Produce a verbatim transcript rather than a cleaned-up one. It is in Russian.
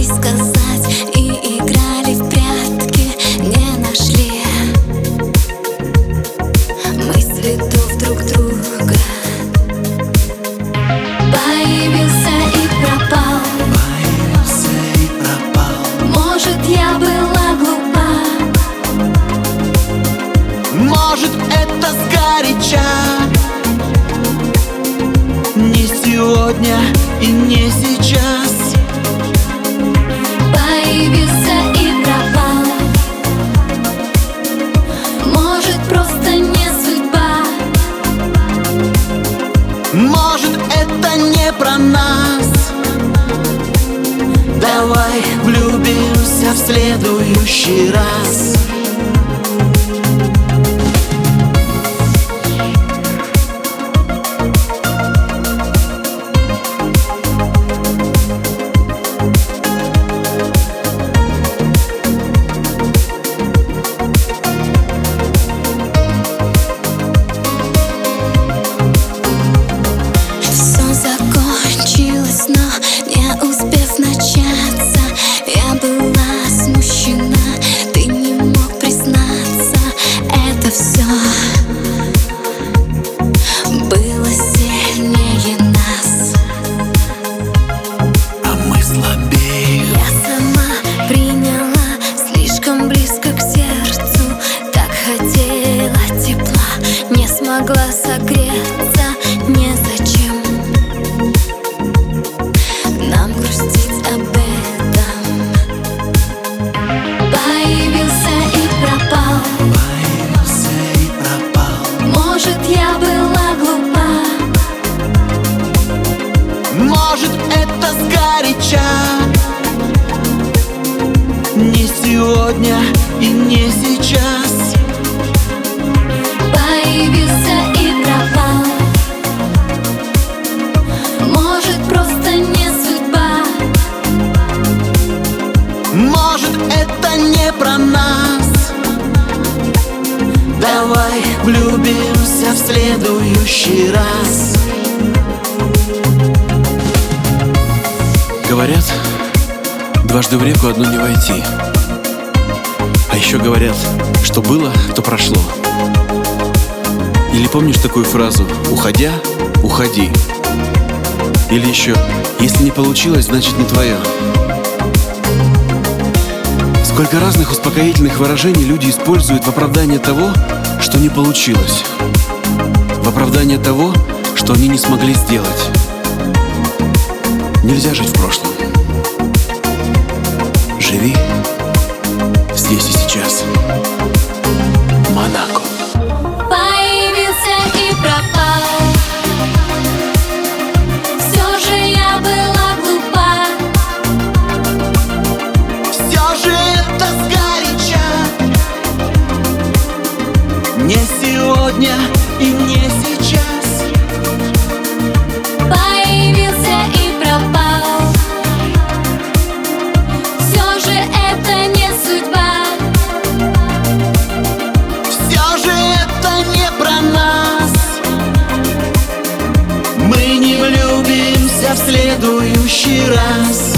ей сказать, и играли в прятки, не нашли мы следов друг друга. Появился и пропал, появился и пропал. Может, я была глупа, может, это сгоряча. Не сегодня и не сейчас. появился и пропал. Может, просто не судьба, может, это не про нас. Давай влюбимся в следующий раз. все закончилось, но не успев начаться, я была смущена, ты не мог признаться. Это все было сильнее нас, А мы слабее. я сама приняла слишком близко к сердцу. Так хотела тепла, не смогла согреться. Незачем нам грустить об этом. Появился и пропал, Появился и пропал. может, я была глупа, Может, это сгоряча. Не сегодня и не сейчас. появился и пропал. Может, просто не судьба, Может, это не про нас. Давай влюбимся в следующий раз. Говорят, дважды в реку одну не войти. А еще говорят, что было, то прошло. Или помнишь такую фразу: уходя, уходи. Или еще: если не получилось, значит не твое. Сколько разных успокоительных выражений люди используют в оправдание того, что не получилось, в оправдание того, что они не смогли сделать. Нельзя жить в прошлом. Живи здесь и сейчас. Монако. появился и пропал. Все же я была глупа, Все же это сгоряча. Не сегодня и не сейчас. появился и пропал. Все же это не судьба, Все же это не про нас. Мы не влюбимся в следующий раз.